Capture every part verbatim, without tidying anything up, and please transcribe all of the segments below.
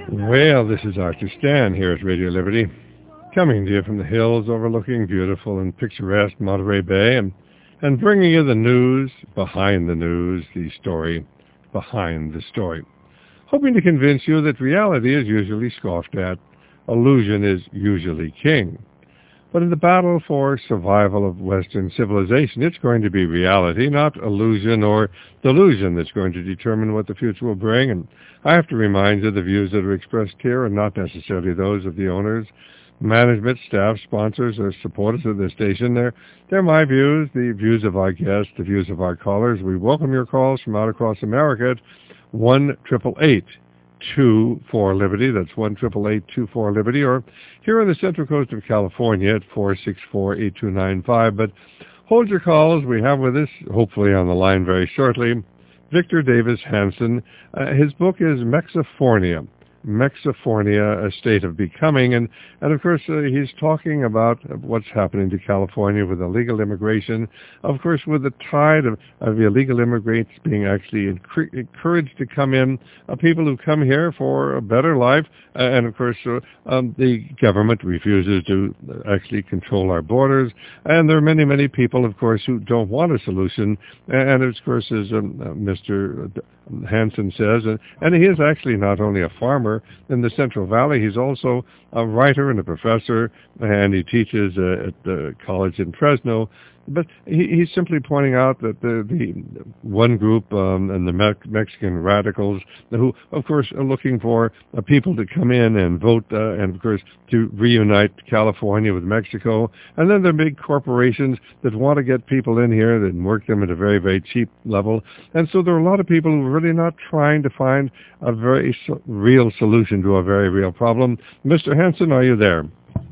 Well, this is Arthur Stan here at Radio Liberty, coming to you from the hills overlooking beautiful and picturesque Monterey Bay, and, and bringing you the news behind the news, the story behind the story. Hoping to convince you that reality is usually scoffed at, illusion is usually king. But in the battle for survival of Western civilization, it's going to be reality, not illusion or delusion, that's going to determine what the future will bring. And I have to remind you, the views that are expressed here are not necessarily those of the owners, management, staff, sponsors, or supporters of the station. They're, they're my views, the views of our guests, the views of our callers. We welcome your calls from out across America at one eight eight eight, two four, Liberty. That's one eight eight eight, two four, Liberty. Or here on the Central Coast of California at four six four, eight two nine five. But hold your calls. We have with us, hopefully on the line very shortly, Victor Davis Hanson. Uh, his book is Mexifornia. Mexifornia, A State of Becoming. And, and of course, uh, he's talking about what's happening to California with illegal immigration. Of course, with the tide of, of illegal immigrants being actually encre- encouraged to come in, uh, people who come here for a better life. Uh, and, of course, uh, um, the government refuses to actually control our borders. And there are many, many people, of course, who don't want a solution. And, of course, as um, uh, Mister Hanson says, and, and he is actually not only a farmer in the Central Valley, he's also a writer and a professor, and he teaches uh, at the college in Fresno. But he, he's simply pointing out that the, the one group um, and the Me- Mexican radicals, who, of course, are looking for uh, people to come in and vote, uh, and, of course, to reunite California with Mexico. And then there are big corporations that want to get people in here and work them at a very, very cheap level. And so there are a lot of people who are really not trying to find a very so- real solution to a very real problem. Mister Hanson, are you there?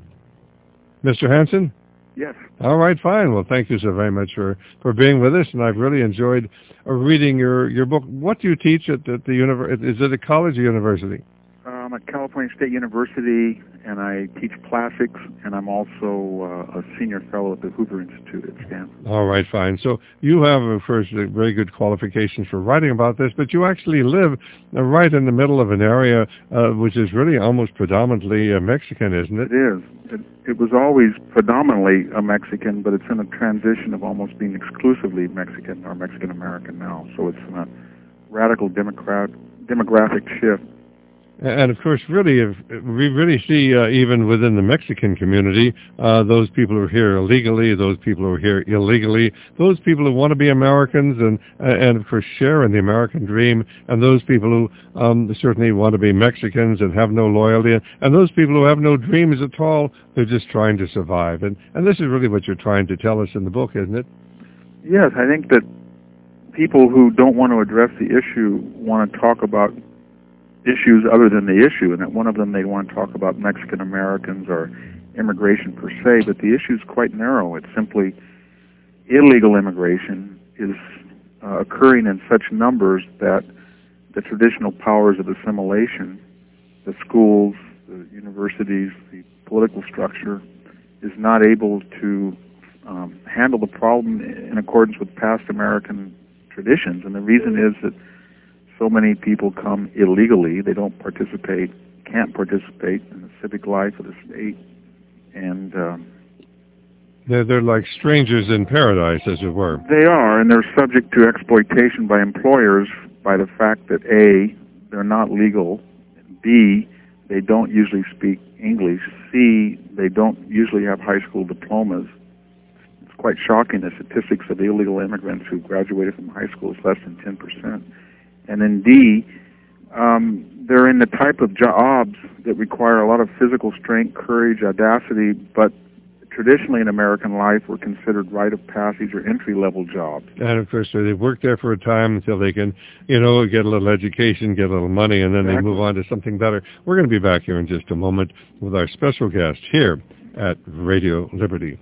Mister Hanson? Yes. All right, fine. Well, thank you so very much for, for being with us, and I've really enjoyed uh, reading your, your book. What do you teach at, at the university? Is it a college or university? I'm at California State University, and I teach classics, and I'm also uh, a senior fellow at the Hoover Institute at Stanford. All right, fine. So you have, of course, very good qualifications for writing about this, but you actually live uh, right in the middle of an area uh, which is really almost predominantly uh, Mexican, isn't it? It is. It, it was always predominantly a Mexican, but it's in a transition of almost being exclusively Mexican or Mexican-American now. So it's a radical democrat, demographic shift. And, of course, really, if we really see, uh, even within the Mexican community, uh, those people who are here illegally, those people who are here illegally, those people who want to be Americans and, uh, and of course, share in the American dream, and those people who um, certainly want to be Mexicans and have no loyalty, and those people who have no dreams at all, they're just trying to survive. And, and this is really what you're trying to tell us in the book, isn't it? Yes, I think that people who don't want to address the issue want to talk about issues other than the issue, and that one of them they want to talk about Mexican Americans or immigration per se, but the issue is quite narrow. It's simply illegal immigration is uh, occurring in such numbers that the traditional powers of assimilation, the schools, the universities, the political structure, is not able to um, handle the problem in accordance with past American traditions. And the reason is that so many people come illegally. They don't participate, can't participate in the civic life of the state. And um, they're, they're like strangers in paradise, as it were. They are, and they're subject to exploitation by employers by the fact that, A, they're not legal, B, they don't usually speak English, C, they don't usually have high school diplomas. It's quite shocking, the statistics of illegal immigrants who graduated from high school is less than ten percent. And then D, um, they're in the type of jobs that require a lot of physical strength, courage, audacity, but traditionally in American life were considered rite of passage or entry-level jobs. And, of course, they work there for a time until they can, you know, get a little education, get a little money, and then exactly. They move on to something better. We're going to be back here in just a moment with our special guest here at Radio Liberty.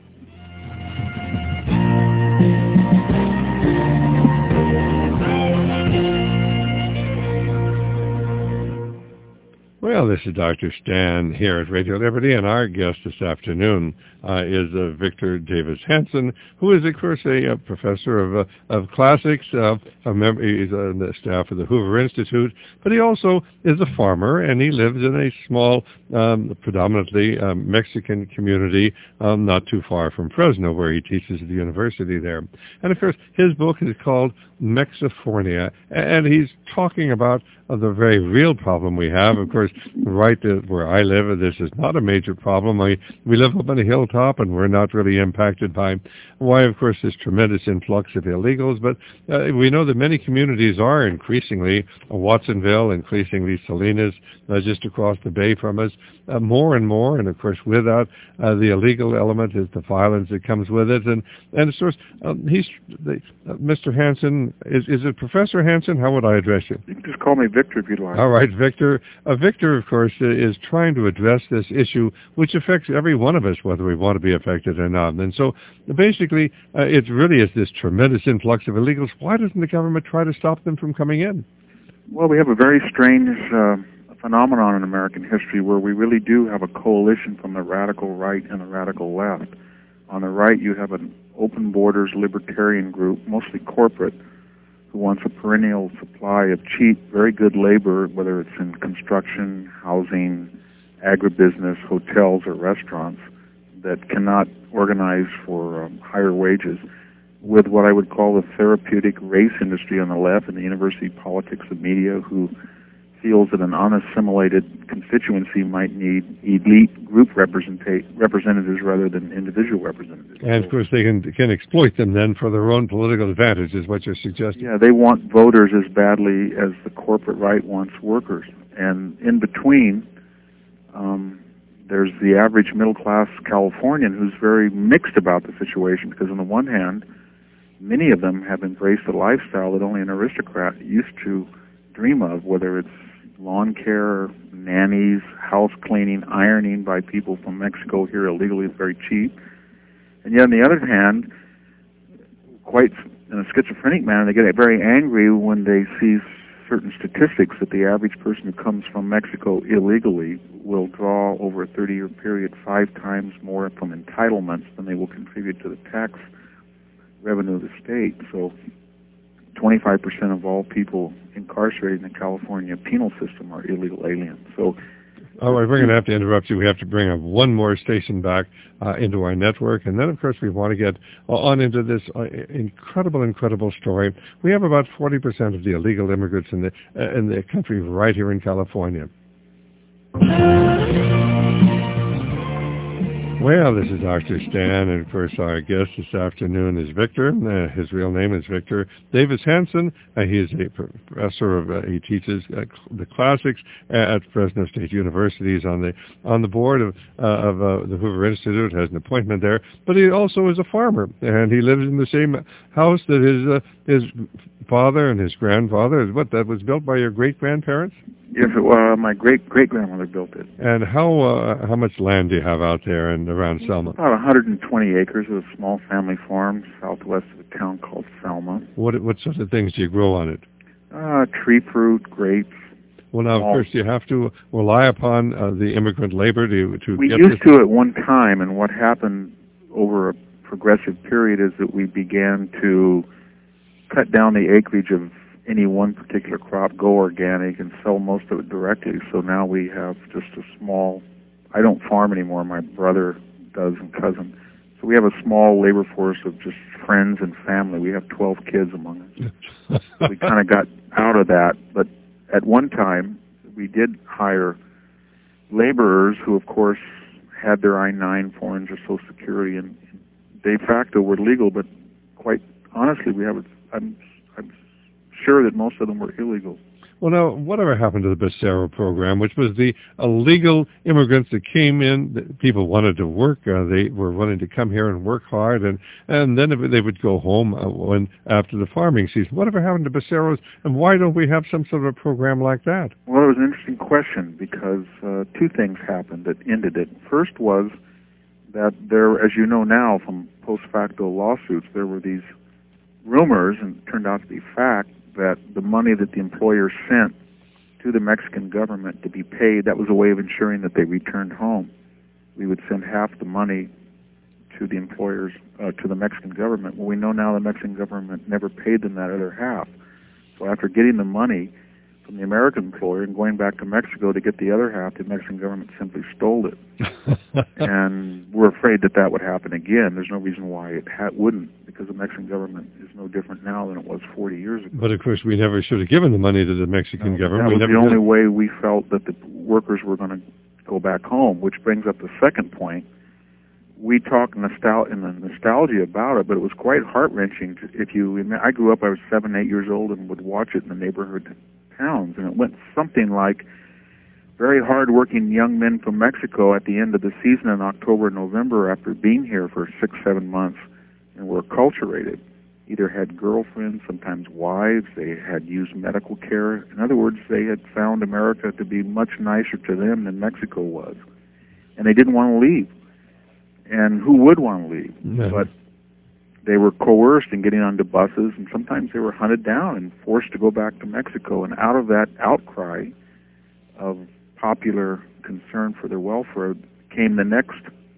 Well, this is Doctor Stan here at Radio Liberty, and our guest this afternoon uh, is uh, Victor Davis Hanson, who is, of course, a, a professor of uh, of classics. Uh, a member, he's on the staff of the Hoover Institute, but he also is a farmer, and he lives in a small, um, predominantly um, Mexican community um, not too far from Fresno, where he teaches at the university there. And, of course, his book is called Mexifornia, and he's talking about uh, the very real problem we have. Of course, right where I live, this is not a major problem. I, we live up on a hilltop, and we're not really impacted by why, of course, this tremendous influx of illegals. But uh, we know that many communities are increasingly, uh, Watsonville, increasingly Salinas, uh, just across the bay from us, uh, more and more. And, of course, without uh, the illegal element is the violence that comes with it. And, and of course, um, he's, the, uh, Mister Hanson, is, is it Professor Hanson? How would I address you? You can just call me Victor if you'd like. All right, Victor. Uh, Victor, of course, is trying to address this issue, which affects every one of us, whether we want to be affected or not. And so, basically, uh, it really is this tremendous influx of illegals. Why doesn't the government try to stop them from coming in? Well, we have a very strange uh, phenomenon in American history where we really do have a coalition from the radical right and the radical left. On the right, you have an open borders libertarian group, mostly corporate, who wants a perennial supply of cheap, very good labor, whether it's in construction, housing, agribusiness, hotels, or restaurants, that cannot organize for um, higher wages, with what I would call the therapeutic race industry on the left and the university politics of media, who feels that an unassimilated constituency might need elite group representa- representatives rather than individual representatives. And, of course, they can can exploit them then for their own political advantage, is what you're suggesting. Yeah, they want voters as badly as the corporate right wants workers. And in between, um, there's the average middle-class Californian who's very mixed about the situation, because on the one hand, many of them have embraced a lifestyle that only an aristocrat used to dream of, whether it's lawn care, nannies, house cleaning, ironing by people from Mexico here illegally, it's very cheap. And yet, on the other hand, quite in a schizophrenic manner, they get very angry when they see certain statistics that the average person who comes from Mexico illegally will draw over a thirty-year period five times more from entitlements than they will contribute to the tax revenue of the state. So twenty-five percent of all people incarcerated in the California penal system are illegal aliens. So, oh, we're going to have to interrupt you. We have to bring up one more station back uh, into our network, and then, of course, we want to get on into this uh, incredible, incredible story. We have about forty percent of the illegal immigrants in the uh, in the country right here in California. Well, this is Doctor Stan, and of course our guest this afternoon is Victor. Uh, his real name is Victor Davis Hanson. Uh, he is a professor of, uh, he teaches uh, the classics at Fresno State University. He's on the on the board of, uh, of uh, the Hoover Institute, has an appointment there, but he also is a farmer, and he lives in the same house that his uh, his father and his grandfather, what, that was built by your great-grandparents? Yes, uh, my great-great-grandmother built it. And how uh, how much land do you have out there and around Selma? About one hundred twenty acres of a small family farm southwest of a town called Selma. What what sorts of things do you grow on it? Uh, tree fruit, grapes. Well, now, of course, you have to rely upon uh, the immigrant labor to, to we get used this. to at one time, and what happened over a progressive period is that we began to cut down the acreage of any one particular crop, go organic, and sell most of it directly. So now we have just a small, I don't farm anymore, my brother does and cousin. So we have a small labor force of just friends and family. We have twelve kids among us. So we kind of got out of that, but at one time we did hire laborers who, of course, had their I nine forms or Social Security, and de facto were legal, but quite honestly, we have, I'm, I'm sure that most of them were illegal. Well, now, whatever happened to the Becerra program, which was the illegal immigrants that came in, that people wanted to work, uh, they were willing to come here and work hard, and, and then they would go home uh, when after the farming season. Whatever happened to Becerros, and why don't we have some sort of a program like that? Well, it was an interesting question, because uh, two things happened that ended it. First was that there, as you know now from post facto lawsuits, there were these rumors, and it turned out to be fact, that the money that the employer sent to the Mexican government to be paid. That was a way of ensuring that they returned home. We would send half the money to the employers, uh, to the Mexican government. Well, we know now the Mexican government never paid them that other half. So after getting the money from the American employer and going back to Mexico to get the other half, the Mexican government simply stole it. And we're afraid that that would happen again. There's no reason why it ha- wouldn't, because the Mexican government is no different now than it was forty years ago. But of course, we never should have given the money to the Mexican no, government. That we was never the only did. way we felt that the workers were going to go back home, which brings up the second point. We talk nostal- in the nostalgia about it, but it was quite heart-wrenching. If you, I grew up, I was seven, eight years old, and would watch it in the neighborhood towns, and it went something like very hard-working young men from Mexico at the end of the season in October and November, after being here for six, seven months, and were acculturated. Either had girlfriends, sometimes wives, they had used medical care. In other words, they had found America to be much nicer to them than Mexico was. And they didn't want to leave. And who would want to leave? No. But they were coerced in getting onto buses, and sometimes they were hunted down and forced to go back to Mexico. And out of that outcry of popular concern for their welfare came the next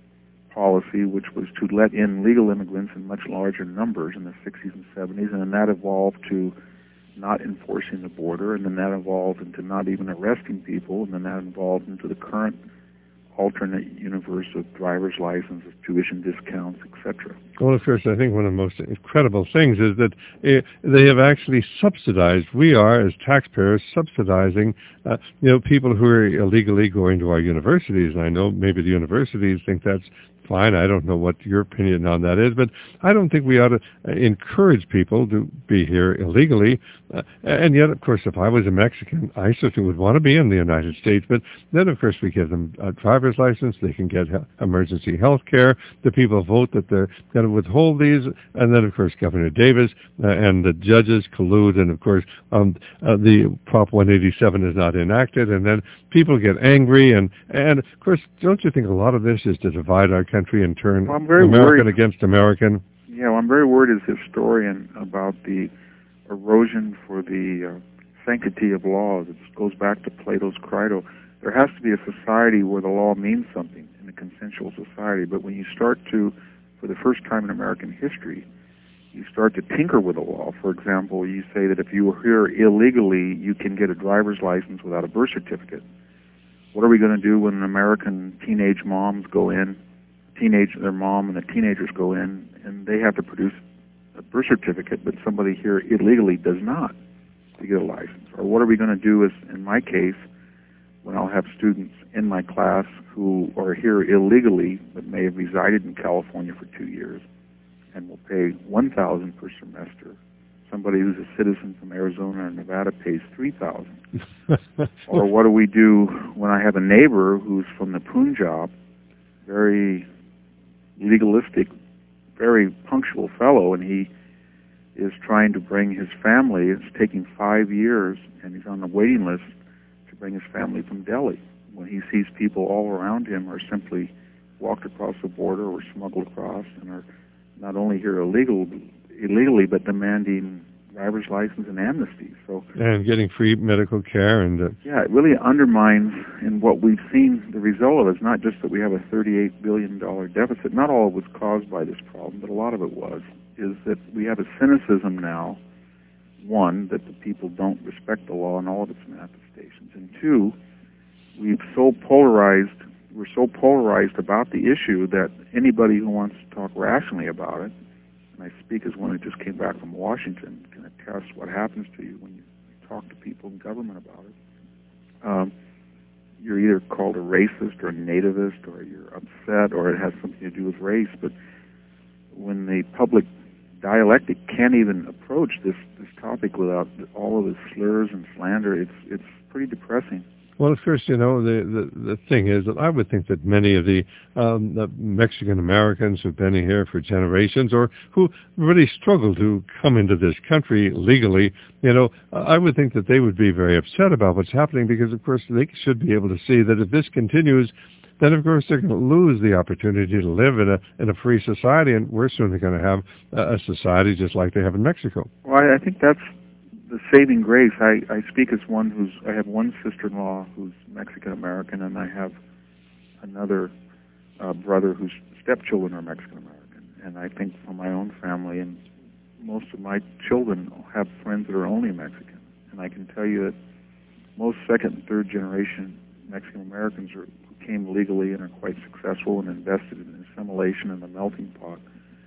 policy, which was to let in legal immigrants in much larger numbers in the sixties and seventies, and then that evolved to not enforcing the border, and then that evolved into not even arresting people, and then that evolved into the current alternate universe of driver's licenses, tuition discounts, et cetera. Well, of course, I think one of the most incredible things is that uh, they have actually subsidized, we are, as taxpayers, subsidizing, uh, you know, people who are illegally going to our universities. And I know maybe the universities think that's fine. I don't know what your opinion on that is, but I don't think we ought to encourage people to be here illegally. Uh, and yet, of course, if I was a Mexican, I certainly would want to be in the United States. But then, of course, we give them a driver's license. They can get he- emergency health care. The people vote that they're going to withhold these. And then, of course, Governor Davis uh, and the judges collude. And, of course, um, uh, the Prop one eighty-seven is not enacted. And then people get angry. And, and, of course, don't you think a lot of this is to divide our country and turn well, I'm very American worried. against American? Yeah, well, I'm very worried as a historian about the erosion for the uh, sanctity of laws. It goes back to Plato's Crito. There has to be a society where the law means something, in a consensual society. But when you start to, for the first time in American history, you start to tinker with the law. For example, you say that if you are here illegally, you can get a driver's license without a birth certificate. What are we going to do when American teenage moms go in, teenage their mom and the teenagers go in, and they have to produce a birth certificate, but somebody here illegally does not to get a license? Or what are we going to do, as in my case, when I'll have students in my class who are here illegally but may have resided in California for two years and will pay one thousand dollars per semester? Somebody who's a citizen from Arizona or Nevada pays three thousand dollars. Or what do we do when I have a neighbor who's from the Punjab, very legalistic, very punctual fellow, and he is trying to bring his family. It's taking five years, and he's on the waiting list to bring his family from Delhi. When he sees people all around him are simply walked across the border or smuggled across and are not only here illegal, illegally, but demanding driver's license and amnesty. So and getting free medical care. and uh, Yeah, it really undermines, in what we've seen, the result of it is not just that we have a thirty-eight billion dollars deficit. Not all of it was caused by this problem, but a lot of it was, is that we have a cynicism now, one, that the people don't respect the law in all of its manifestations, and two, we've so polarized, we're so polarized about the issue that anybody who wants to talk rationally about it, and I speak as one who just came back from Washington, can attest what happens to you when you talk to people in government about it. Um, you're either called a racist or a nativist, or you're upset, or it has something to do with race. But when the public dialectic can't even approach this, this topic without all of the slurs and slander, it's it's pretty depressing. Well, of course, you know, the, the, the thing is that I would think that many of the, um, the Mexican Americans who've been here for generations, or who really struggle to come into this country legally, you know, I would think that they would be very upset about what's happening, because, of course, they should be able to see that if this continues, then, of course, they're going to lose the opportunity to live in a in a free society, and we're soon going to have a society just like they have in Mexico. Well, I, I think that's the saving grace. I, I speak as one who's, I have one sister-in-law who's Mexican-American, and I have another uh, brother whose stepchildren are Mexican-American. And I think for my own family, and most of my children have friends that are only Mexican. And I can tell you that most second and third generation Mexican-Americans are, who came legally and are quite successful and invested in assimilation and the melting pot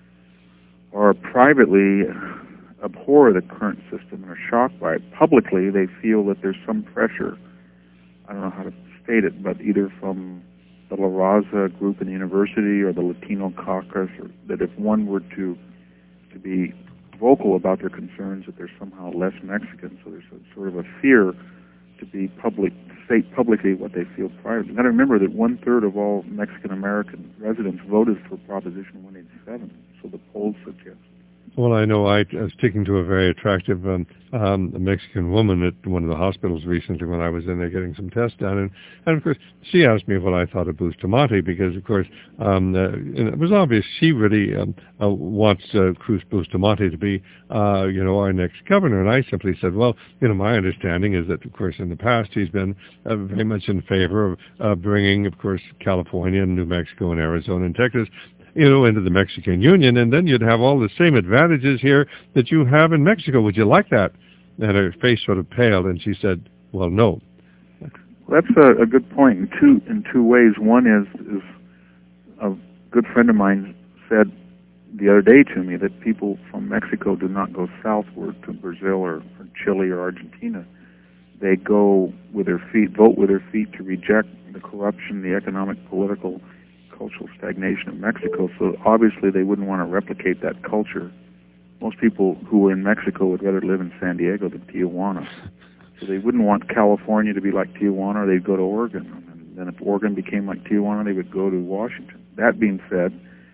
are privately abhor the current system and are shocked by it. Publicly, they feel that there's some pressure, I don't know how to state it, but either from the La Raza group in the university or the Latino caucus, or that if one were to to be vocal about their concerns, that they're somehow less Mexican. So there's a, sort of a fear to be public, to state publicly what they feel privately. You've got to remember that one-third of all Mexican-American residents voted for Proposition one eighty-seven, so the polls suggest. Well, I know I was speaking to a very attractive um, um, Mexican woman at one of the hospitals recently when I was in there getting some tests done, and, and of course she asked me what I thought of Bustamante, because of course um, uh, and it was obvious she really um, uh, wants uh, Cruz Bustamante to be uh, you know, our next governor, and I simply said, well, you know, my understanding is that of course in the past he's been uh, very much in favor of uh, bringing, of course, California and New Mexico and Arizona and Texas, you know, into the Mexican Union, and then you'd have all the same advantages here that you have in Mexico. Would you like that? And her face sort of paled, and she said, well, no. Well, that's a, a good point in two in two ways. One is, is a good friend of mine said the other day to me that people from Mexico do not go southward to Brazil or, or Chile or Argentina. They go with their feet, vote with their feet to reject the corruption, the economic, political, cultural stagnation of Mexico, so obviously they wouldn't want to replicate that culture. Most people who were in Mexico would rather live in San Diego than Tijuana. So they wouldn't want California to be like Tijuana, or they'd go to Oregon. And then if Oregon became like Tijuana, they would go to Washington. That being said,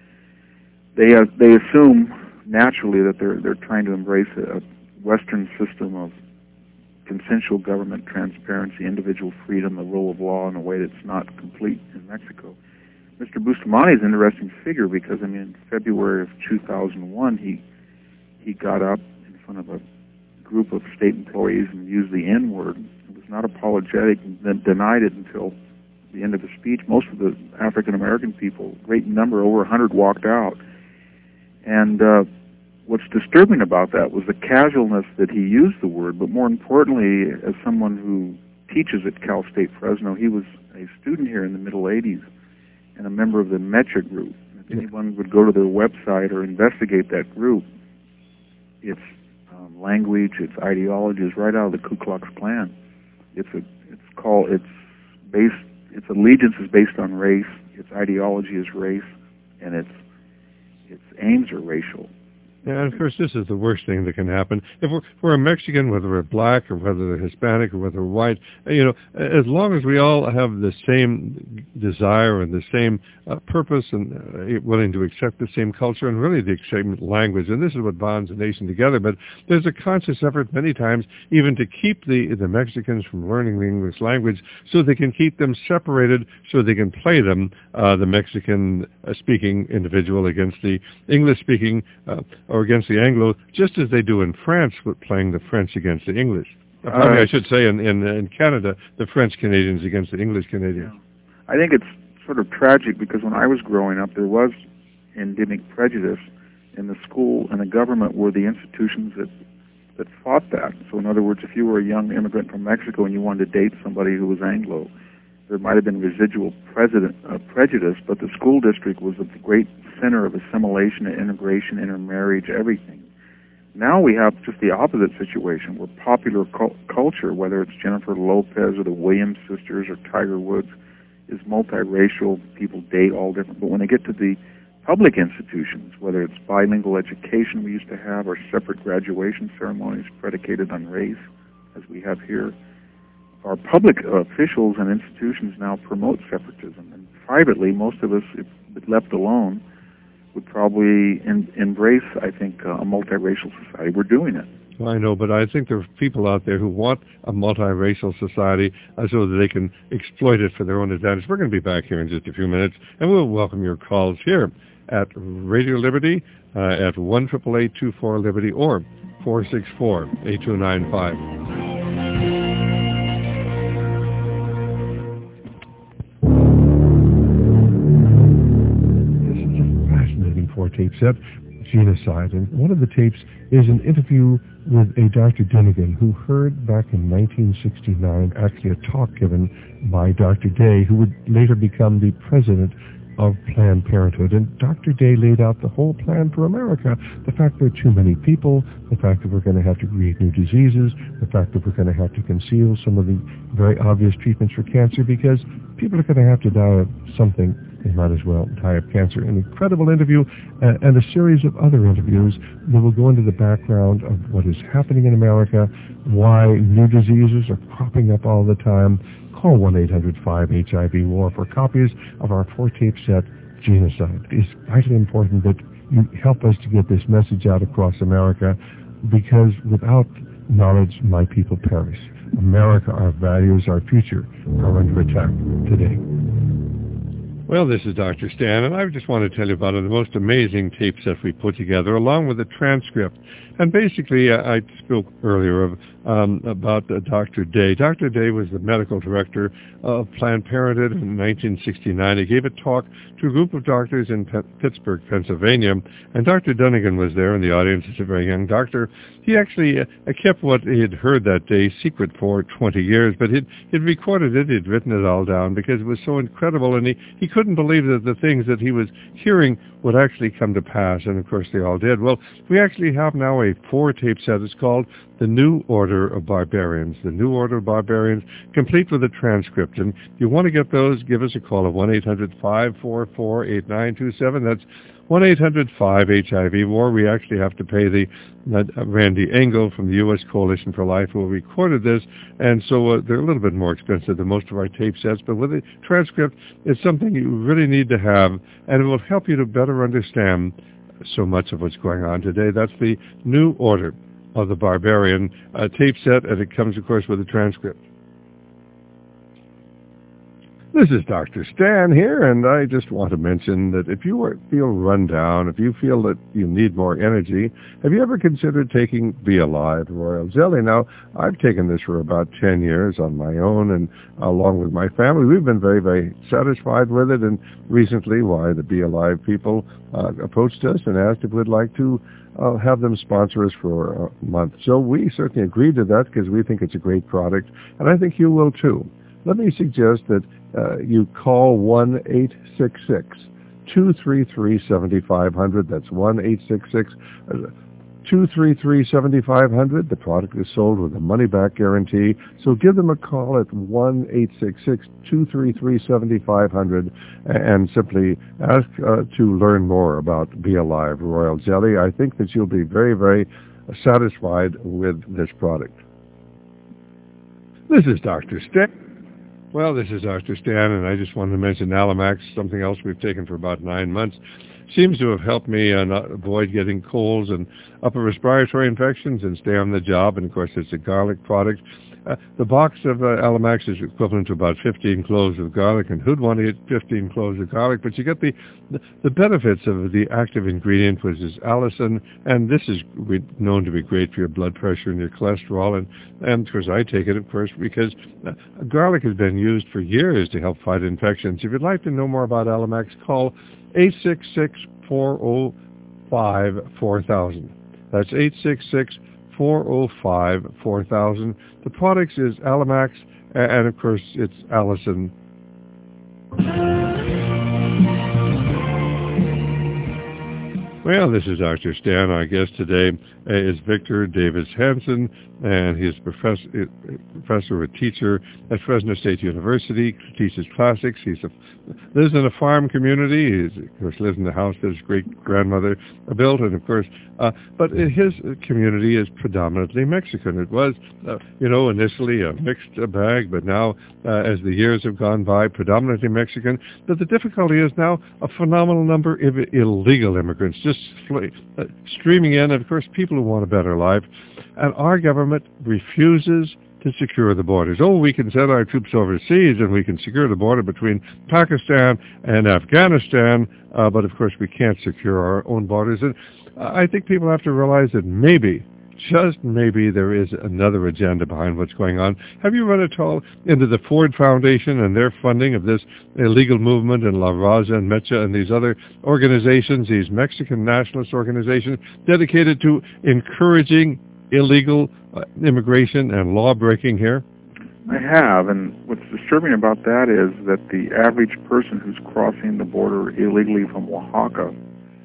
they have, they assume naturally that they're they're trying to embrace a Western system of consensual government, transparency, individual freedom, the rule of law in a way that's not complete in Mexico. Mister Bustamante is an interesting figure because, I mean, in February of two thousand one, he he got up in front of a group of state employees and used the N-word. It was not apologetic and then denied it until the end of the speech. Most of the African-American people, great number, over one hundred, walked out. And uh, what's disturbing about that was the casualness that he used the word, but more importantly, as someone who teaches at Cal State Fresno, he was a student here in the middle eighties. And a member of the Mecha group. If anyone would go to their website or investigate that group, its um, language, its ideology is right out of the Ku Klux Klan. It's a, it's called, it's based, its allegiance is based on race, its ideology is race, and its its aims are racial. Yeah, and of course, this is the worst thing that can happen. If we're, if we're a Mexican, whether we're black or whether we're Hispanic or whether we're white, you know, as long as we all have the same desire and the same uh, purpose and uh, willing to accept the same culture and really the same language, and this is what bonds a nation together. But there's a conscious effort many times even to keep the, the Mexicans from learning the English language so they can keep them separated so they can play them, uh, the Mexican-speaking individual against the English-speaking uh, or against the Anglo, just as they do in France with playing the French against the English. Uh, Probably I should say in, in, in Canada, the French Canadians against the English Canadians. I think it's sort of tragic because when I was growing up, there was endemic prejudice, and the school and the government were the institutions that, that fought that. So in other words, if you were a young immigrant from Mexico and you wanted to date somebody who was Anglo, there might have been residual president, uh, prejudice, but the school district was a great center of assimilation and integration, intermarriage, everything. Now we have just the opposite situation where popular cu- culture, whether it's Jennifer Lopez or the Williams sisters or Tiger Woods, is multiracial. People date all different. But when they get to the public institutions, whether it's bilingual education we used to have or separate graduation ceremonies predicated on race, as we have here, our public officials and institutions now promote separatism. And privately, most of us, if left alone, would probably in, embrace, I think, uh, a multiracial society. We're doing it. Well, I know, but I think there are people out there who want a multiracial society uh, so that they can exploit it for their own advantage. We're going to be back here in just a few minutes, and we'll welcome your calls here at Radio Liberty uh, at one eight eight eight two four Liberty or four six four, eight two nine five. This is a fascinating four-tape set, Genocide, and one of the tapes is an interview with a Doctor Dinnigan who heard back in nineteen sixty-nine actually a talk given by Doctor Day, who would later become the president of Planned Parenthood. And Doctor Day laid out the whole plan for America, the fact there are too many people, the fact that we're going to have to create new diseases, the fact that we're going to have to conceal some of the very obvious treatments for cancer because people are going to have to die of something. They might as well die of cancer. An incredible interview uh, and a series of other interviews that will go into the background of what is happening in America, why new diseases are cropping up all the time. Call one eight hundred five H I V war for copies of our four-tape set, Genocide. It's vitally important that you help us to get this message out across America because without knowledge, my people perish. America, our values, our future are under attack today. Well, this is Doctor Stan, and I just want to tell you about the most amazing tapes that we put together, along with a transcript. And basically, uh, I spoke earlier of, um, about uh, Doctor Day. Doctor Day was the medical director of Planned Parenthood in nineteen sixty-nine. He gave a talk to a group of doctors in P- Pittsburgh, Pennsylvania, and Doctor Dinnigan was there in the audience. He's a very young doctor. He actually uh, kept what he had heard that day secret for twenty years, but he'd, he'd recorded it, he'd written it all down because it was so incredible, and he, he couldn't believe that the things that he was hearing would actually come to pass, and of course they all did. Well, we actually have now a four-tape set. It's called The New Order of Barbarians. The New Order of Barbarians, complete with a transcript. And if you want to get those, give us a call at one eight hundred five four four eight nine two seven. That's one eight hundred five H I V war. We actually have to pay the uh, Randy Engel from the U S Coalition for Life who recorded this, and so uh, they're a little bit more expensive than most of our tape sets, but with a transcript, it's something you really need to have, and it will help you to better understand so much of what's going on today. That's the New Order of the Barbarian uh, tape set, and it comes, of course, with a transcript. This is Doctor Stan here, and I just want to mention that if you are, feel run down, if you feel that you need more energy, have you ever considered taking Be Alive Royal Jelly? Now, I've taken this for about ten years on my own, and along with my family, we've been very, very satisfied with it, and recently, why the Be Alive people uh, approached us and asked if we'd like to uh, have them sponsor us for a month. So we certainly agreed to that because we think it's a great product, and I think you will too. Let me suggest that uh, you call one eight six six, two three three, seven five zero zero. That's one eight six six, two three three, seven five zero zero. The product is sold with a money-back guarantee. So give them a call at one eight six six, two three three, seven five zero zero and simply ask uh, to learn more about Be Alive Royal Jelly. I think that you'll be very, very satisfied with this product. This is Doctor Stan. Well, this is Doctor Stan, and I just wanted to mention Alamax, something else we've taken for about nine months. Seems to have helped me uh, not avoid getting colds and upper respiratory infections and stay on the job. And, of course, it's a garlic product. Uh, the box of uh, Alamax is equivalent to about fifteen cloves of garlic, and who'd want to eat fifteen cloves of garlic? But you get the, the, the benefits of the active ingredient, which is allicin, and this is known to be great for your blood pressure and your cholesterol. And, and of course, I take it, of course, because uh, garlic has been used for years to help fight infections. If you'd like to know more about Alamax, call eight six six, four oh five, four thousand. That's eight six six, four oh five, four thousand. The product is Alamax, and of course it's allicin. Well, this is Doctor Stan. Our guest today is Victor Davis Hanson, and he's professor, professor or teacher at Fresno State University. He teaches classics. He lives in a farm community. He, of course, lives in the house that his great-grandmother built, and of course, uh, but his community is predominantly Mexican. It was, uh, you know, initially a mixed bag, but now, uh, as the years have gone by, predominantly Mexican. But the difficulty is now a phenomenal number of illegal immigrants just uh, streaming in, and of course, people who want a better life. And our government refuses to secure the borders. Oh, we can send our troops overseas and we can secure the border between Pakistan and Afghanistan, uh, but of course we can't secure our own borders. And uh, I think people have to realize that maybe, just maybe there is another agenda behind what's going on. Have you run at all into the Ford Foundation and their funding of this illegal movement in La Raza and Mecha and these other organizations, these Mexican nationalist organizations dedicated to encouraging illegal uh, immigration and law-breaking here? I have, and what's disturbing about that is that the average person who's crossing the border illegally from Oaxaca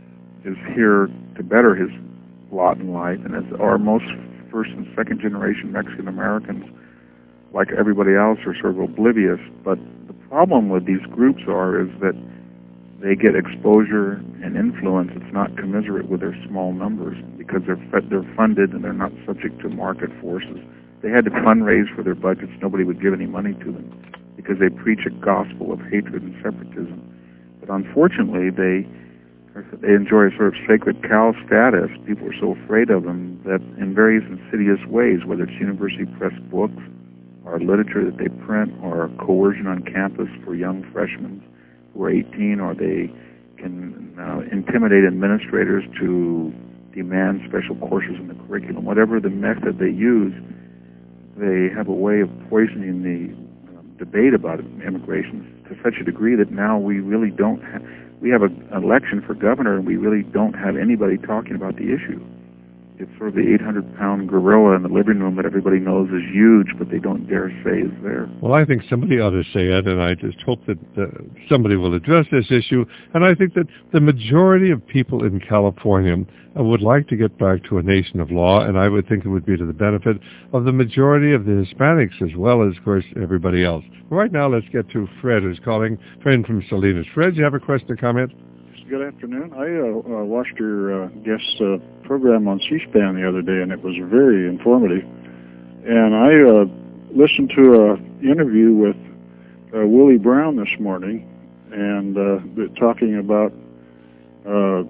is here to better his lot in life, and as are most first and second generation Mexican Americans, like everybody else, are sort of oblivious. But the problem with these groups are is that they get exposure and influence. It's not commensurate with their small numbers because they're fed, they're funded and they're not subject to market forces. They had to fundraise for their budgets. Nobody would give any money to them because they preach a gospel of hatred and separatism. But unfortunately, they They enjoy a sort of sacred cow status. People are so afraid of them that in various insidious ways, whether it's university press books or literature that they print or coercion on campus for young freshmen who are eighteen, or they can uh, intimidate administrators to demand special courses in the curriculum. Whatever the method they use, they have a way of poisoning the uh, debate about immigration to such a degree that now we really don't have... We have an election for governor, and we really don't have anybody talking about the issue. It's sort of the eight hundred pound gorilla in the living room that everybody knows is huge, but they don't dare say is there. Well, I think somebody ought to say it, and I just hope that uh, somebody will address this issue. And I think that the majority of people in California uh, would like to get back to a nation of law, and I would think it would be to the benefit of the majority of the Hispanics as well as, of course, everybody else. Right now, let's get to Fred, who's calling, friend from Salinas. Fred, do you have a question or comment? Good afternoon. I uh, uh, watched your uh, guest uh, program on C-SPAN the other day, and it was very informative. And I uh, listened to an interview with uh, Willie Brown this morning, and uh, talking about uh,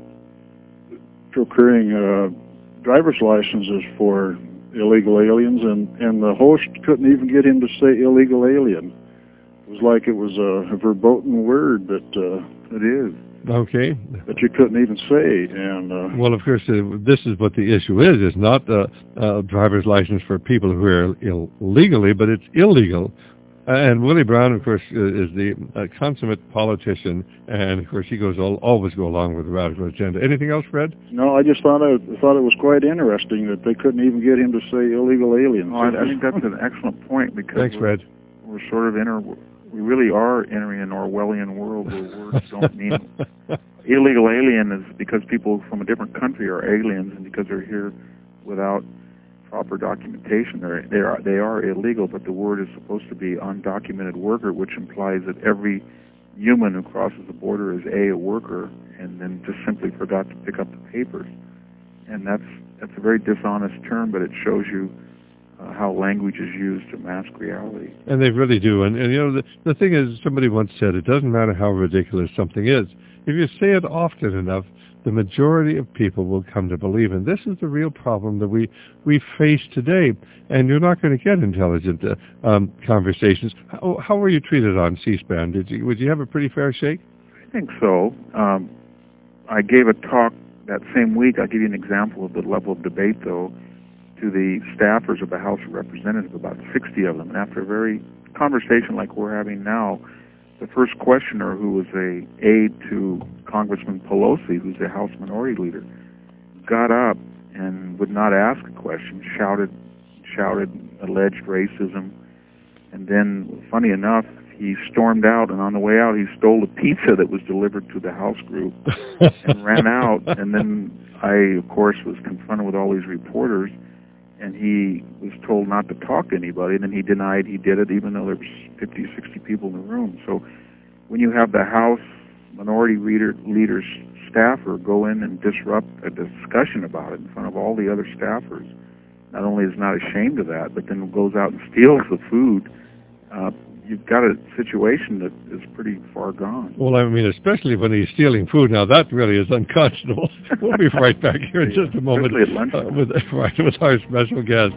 procuring uh, driver's licenses for illegal aliens, and, and the host couldn't even get him to say illegal alien. It was like it was a, a verboten word that uh, it is. Okay. That you couldn't even say. And uh, well, of course, uh, this is what the issue is. It's not a uh, uh, driver's license for people who are Ill- illegally, but it's illegal. Uh, and Willie Brown, of course, uh, is the uh, consummate politician, and of course, he goes all, always go along with the radical agenda. Anything else, Fred? No, I just thought I thought it was quite interesting that they couldn't even get him to say illegal aliens. Oh, I, I think that's an excellent point because Thanks, we're, Fred. we're sort of inter. We really are entering an Orwellian world where words don't mean... Illegal alien is because people from a different country are aliens, and because they're here without proper documentation, they're, they are they are illegal, but the word is supposed to be undocumented worker, which implies that every human who crosses the border is A, a worker, and then just simply forgot to pick up the papers. And that's, that's a very dishonest term, but it shows you Uh, how language is used to mask reality. And they really do. And, and you know, the, the thing is, somebody once said, it doesn't matter how ridiculous something is. If you say it often enough, the majority of people will come to believe. And this is the real problem that we, we face today. And you're not going to get intelligent uh, um, conversations. How, how were you treated on C-SPAN? Did you, would you have a pretty fair shake? I think so. Um, I gave a talk that same week. I'll give you an example of the level of debate, though, to the staffers of the House of Representatives, about sixty of them. And after a very conversation like we're having now, the first questioner, who was a aide to Congressman Pelosi, who's the House Minority Leader, got up and would not ask a question, shouted, shouted alleged racism, and then, funny enough, he stormed out, and on the way out, he stole a pizza that was delivered to the House group and ran out. And then I, of course, was confronted with all these reporters, and he was told not to talk to anybody, and then he denied he did it, even though there was fifty, sixty people in the room. So when you have the House Minority Leader, Leader's staffer go in and disrupt a discussion about it in front of all the other staffers, not only is not ashamed of that, but then goes out and steals the food, uh, you've got a situation that is pretty far gone. Well, I mean, especially when he's stealing food. Now, that really is unconscionable. We'll be right back here in just a moment uh, with, right, with our special guest.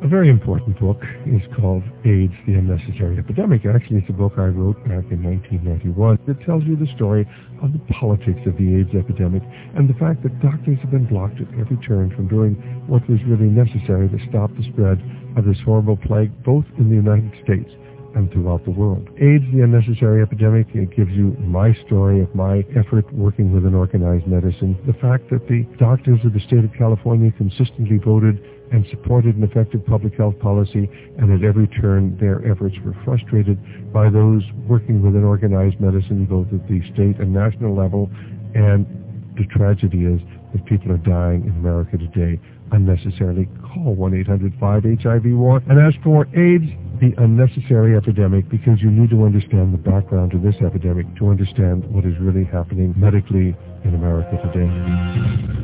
A very important book is called AIDS, the Unnecessary Epidemic. Actually, it's a book I wrote back in nineteen ninety-one that tells you the story of the politics of the AIDS epidemic and the fact that doctors have been blocked at every turn from doing what was really necessary to stop the spread of this horrible plague, both in the United States and throughout the world. AIDS, the Unnecessary Epidemic, it gives you my story of my effort working with an organized medicine. The fact that the doctors of the state of California consistently voted and supported an effective public health policy, and at every turn their efforts were frustrated by those working with an organized medicine, both at the state and national level. And the tragedy is that people are dying in America today unnecessarily. Call one eight hundred five H I V war and ask for AIDS, the Unnecessary Epidemic, because you need to understand the background to this epidemic to understand what is really happening medically in America today.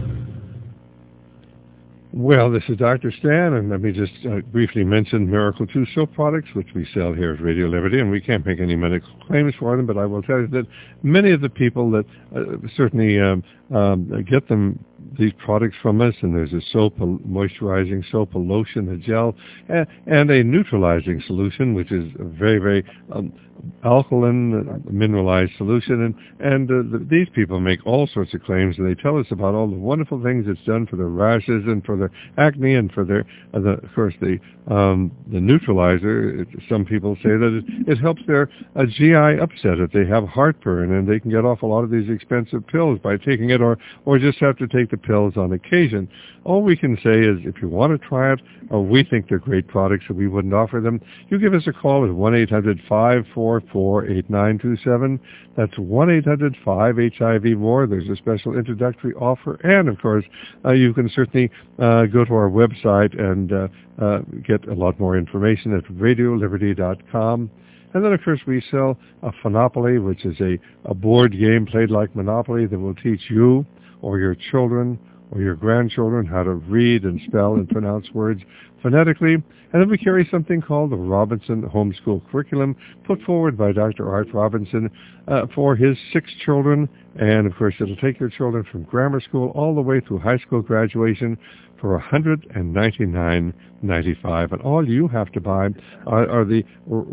Well, this is Doctor Stan, and let me just uh, briefly mention Miracle two soap products, which we sell here at Radio Liberty, and we can't make any medical claims for them, but I will tell you that many of the people that uh, certainly um, um, get them, these products from us, and there's a soap, a moisturizing soap, a lotion, a gel, and, and a neutralizing solution, which is a very, very um, alkaline, uh, mineralized solution. And, and uh, the, these people make all sorts of claims, and they tell us about all the wonderful things it's done for their rashes and for their acne and for their, uh, the, of course, the um, the neutralizer. It, some people say that it, it helps their uh, G I upset if they have heartburn, and they can get off a lot of these expensive pills by taking it, or, or just have to take the pills on occasion. All we can say is if you want to try it, or we think they're great products and we wouldn't offer them, you give us a call at one eight hundred five four four eight nine two seven. That's one eight hundred five H I V more. There's a special introductory offer. And, of course, uh, you can certainly uh, go to our website and uh, uh, get a lot more information at radio liberty dot com. And then, of course, we sell a Phonopoly, which is a, a board game played like Monopoly that will teach you or your children or your grandchildren how to read and spell and pronounce words phonetically. And then we carry something called the Robinson Homeschool Curriculum, put forward by Doctor Art Robinson uh, for his six children. And, of course, it'll take your children from grammar school all the way through high school graduation for one hundred ninety-nine dollars and ninety-five cents. And all you have to buy are, are the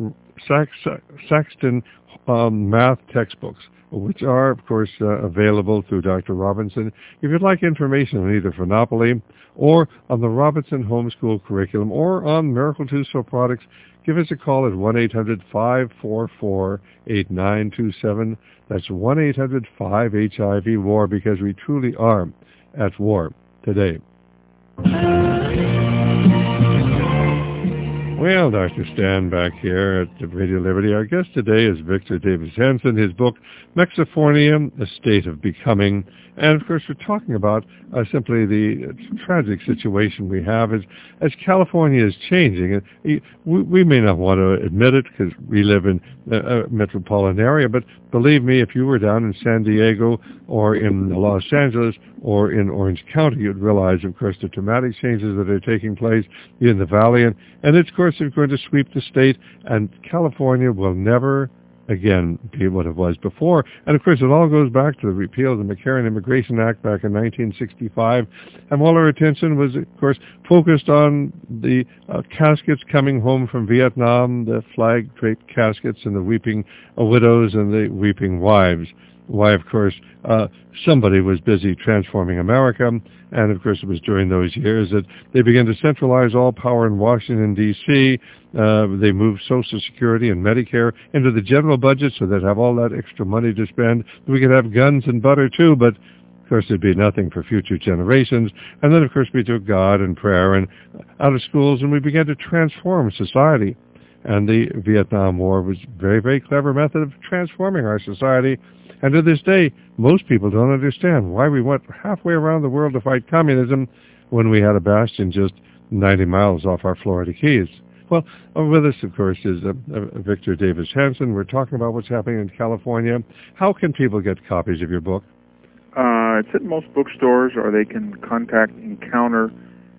Sax- Saxton um, math textbooks, which are, of course, uh, available through Doctor Robinson. If you'd like information on either Phonopoly or on the Robinson Homeschool Curriculum or on Miracle two soap products, give us a call at one eight hundred five four four eight nine two seven. That's one eight hundred five H I V war, because we truly are at war today. Well, Doctor Stan back here at Radio Liberty. Our guest today is Victor Davis Hanson. His book, Mexiphonia, A State of Becoming. And, of course, we're talking about uh, simply the tragic situation we have as, as California is changing. And we, we may not want to admit it because we live in a, a metropolitan area, but believe me, if you were down in San Diego or in Los Angeles or in Orange County, you'd realize, of course, the dramatic changes that are taking place in the valley. And, and it's, of course, it's going to sweep the state, and California will never again be what it was before. And of course it all goes back to the repeal of the McCarran Immigration Act back in nineteen sixty-five, and while our attention was of course focused on the uh, caskets coming home from Vietnam, the flag draped caskets and the weeping uh, widows and the weeping wives, why of course uh, somebody was busy transforming America. And, of course, it was during those years that they began to centralize all power in Washington, D C Uh, they moved Social Security and Medicare into the general budget so they'd have all that extra money to spend. We could have guns and butter, too, but, of course, there'd be nothing for future generations. And then, of course, we took God and prayer and out of schools, and we began to transform society. And the Vietnam War was a very, very clever method of transforming our society. And to this day, most people don't understand why we went halfway around the world to fight communism when we had a bastion just ninety miles off our Florida Keys. Well, with us, of course, is uh, uh, Victor Davis Hanson. We're talking about what's happening in California. How can people get copies of your book? Uh, it's at most bookstores, or they can contact Encounter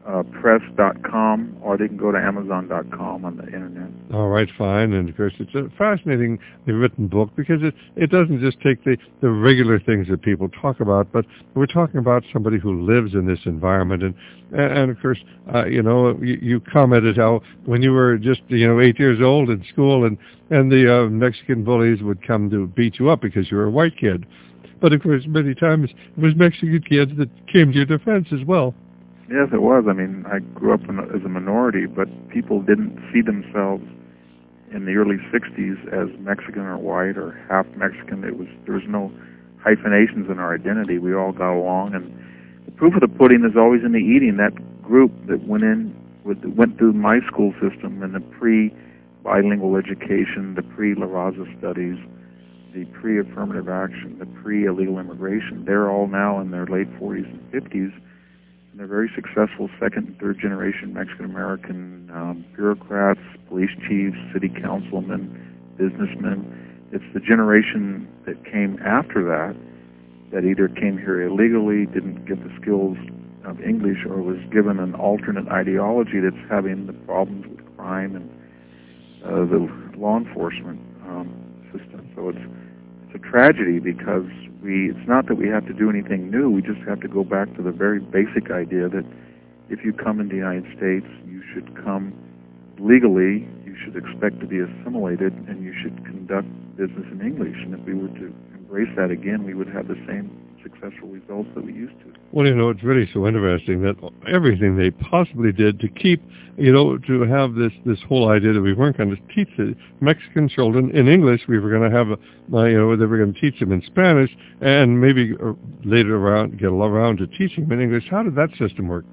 uh, press dot com, or they can go to amazon dot com on the internet. All right, fine. And of course, it's a fascinating written book because it, it doesn't just take the, the regular things that people talk about, but we're talking about somebody who lives in this environment. And, and of course, uh, you know, you, you commented how when you were just, you know, eight years old in school and, and the uh, Mexican bullies would come to beat you up because you were a white kid. But of course, many times it was Mexican kids that came to your defense as well. Yes, it was. I mean, I grew up in, as a minority, but people didn't see themselves in the early sixties as Mexican or white or half Mexican. It was there was no hyphenations in our identity. We all got along, and the proof of the pudding is always in the eating. That group that went in with went through my school system and the pre-bilingual education, the pre-La Raza studies, the pre-affirmative action, the pre-illegal immigration. They're all now in their late forties and fifties. They're very successful second and third generation Mexican-American um, bureaucrats, police chiefs, city councilmen, businessmen. It's the generation that came after that that either came here illegally, didn't get the skills of English, or was given an alternate ideology that's having the problems with crime and uh, the law enforcement um, system. So it's it's a tragedy because we it's not that we have to do anything new. We just have to go back to the very basic idea that if you come into the United States, you should come legally, you should expect to be assimilated, and you should conduct business in English. And if we were to embrace that again, we would have the same successful results that we used to. Well, you know, it's really so interesting that everything they possibly did to keep, you know, to have this, this whole idea that we weren't going to teach the Mexican children in English, we were going to have, a, you know, they were going to teach them in Spanish, and maybe later around get around to teaching them in English. How did that system work?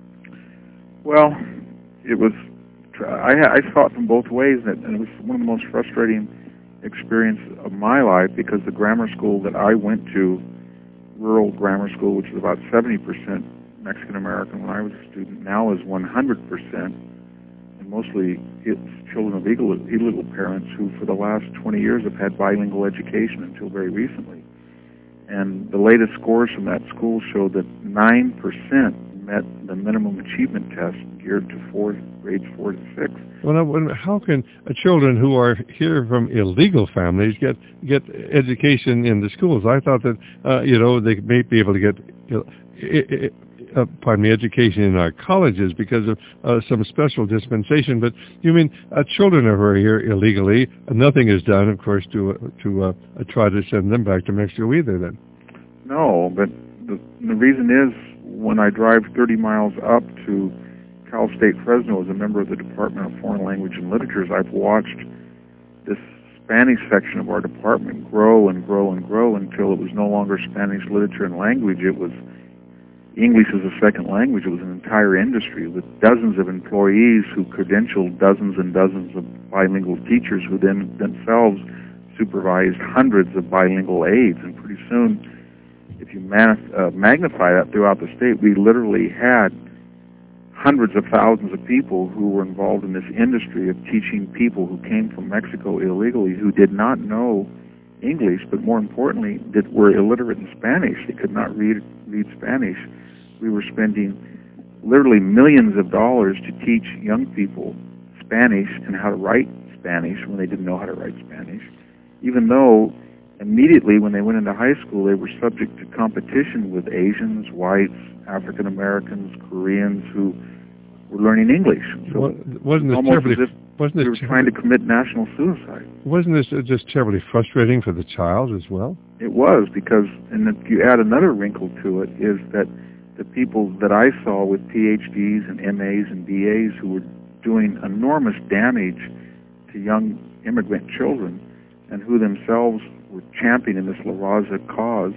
Well, it was, I, I saw it from both ways, and it was one of the most frustrating experiences of my life because the grammar school that I went to, rural grammar school, which is about seventy percent Mexican-American when I was a student, now is one hundred percent, and mostly it's children of illegal, illegal parents who for the last twenty years have had bilingual education until very recently. And the latest scores from that school show that nine percent met the minimum achievement test geared to four, grades four to six. Well, now, how can uh, children who are here from illegal families get get education in the schools? I thought that uh, you know they may be able to get uh, uh, pardon me education in our colleges because of uh, some special dispensation. But you mean uh, children who are here illegally? Uh, nothing is done, of course, to uh, to uh, try to send them back to Mexico either. Then no, but the, the reason is when I drive thirty miles up to Cal State Fresno as a member of the Department of Foreign Language and Literatures, I've watched this Spanish section of our department grow and grow and grow until it was no longer Spanish literature and language. It was English as a second language. It was an entire industry with dozens of employees who credentialed dozens and dozens of bilingual teachers who then themselves supervised hundreds of bilingual aides. And pretty soon, if you manif- uh, magnify that throughout the state, we literally had hundreds of thousands of people who were involved in this industry of teaching people who came from Mexico illegally who did not know English, but more importantly, that were illiterate in Spanish. They could not read read Spanish. We were spending literally millions of dollars to teach young people Spanish and how to write Spanish when they didn't know how to write Spanish, even though immediately when they went into high school they were subject to competition with Asians, whites, African Americans, Koreans who were learning English. So well, wasn't this almost terribly, as if wasn't we this were ter- trying to commit national suicide. Wasn't this just terribly frustrating for the child as well? It was, because, and if you add another wrinkle to it, is that the people that I saw with P H Ds and M As and B As who were doing enormous damage to young immigrant children and who themselves were championing this La Raza cause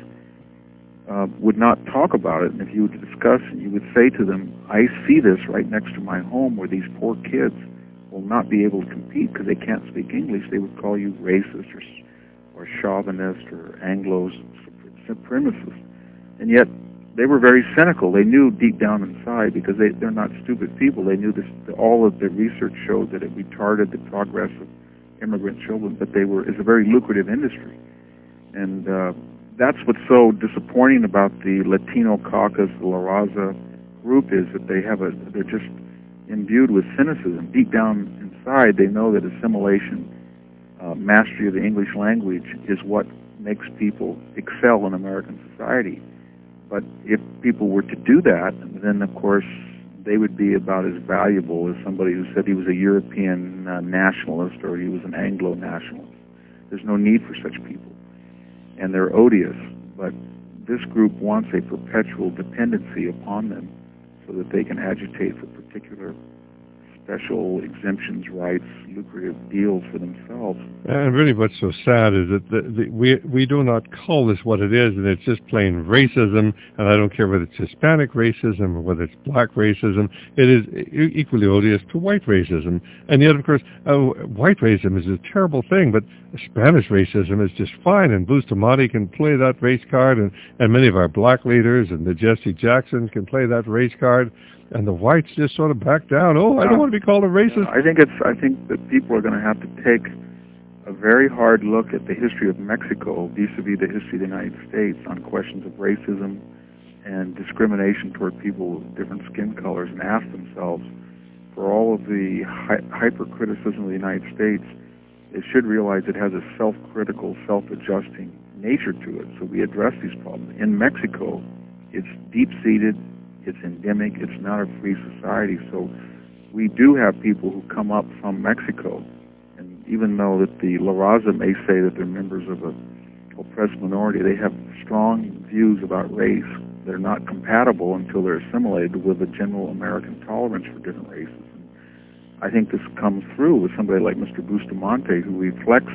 uh, would not talk about it. And if you would discuss it, you would say to them, I see this right next to my home where these poor kids will not be able to compete because they can't speak English. They would call you racist or, or chauvinist or Anglo supremacist. And yet they were very cynical. They knew deep down inside, because they, they're not stupid people, they knew this, all of the research showed that it retarded the progress of immigrant children, but they were, it's a very lucrative industry. And uh, that's what's so disappointing about the Latino caucus, the La Raza group is that they have a, they're just imbued with cynicism. Deep down inside, they know that assimilation, uh, mastery of the English language is what makes people excel in American society. But if people were to do that, then of course they would be about as valuable as somebody who said he was a European uh, nationalist or he was an Anglo-nationalist. There's no need for such people. And they're odious, but this group wants a perpetual dependency upon them so that they can agitate for particular special exemptions, rights, lucrative deals for themselves. And really what's so sad is that the, the, we we do not call this what it is, and it's just plain racism, and I don't care whether it's Hispanic racism or whether it's black racism. It is equally odious to white racism. And yet, of course, uh, white racism is a terrible thing, but Spanish racism is just fine, and Bustamante can play that race card, and, and many of our black leaders and the Jesse Jacksons can play that race card. And the whites just sort of back down. Oh, I don't want to be called a racist. I think it's. I think that people are going to have to take a very hard look at the history of Mexico vis-a-vis the history of the United States on questions of racism and discrimination toward people with different skin colors, and ask themselves, for all of the hy- hyper-criticism of the United States, they should realize it has a self-critical, self-adjusting nature to it. So we address these problems. In Mexico, it's deep-seated. It's endemic. It's not a free society. So we do have people who come up from Mexico, and even though that the La Raza may say that they're members of an oppressed minority, they have strong views about race that are not compatible until they're assimilated with a general American tolerance for different races. And I think this comes through with somebody like Mister Bustamante, who reflects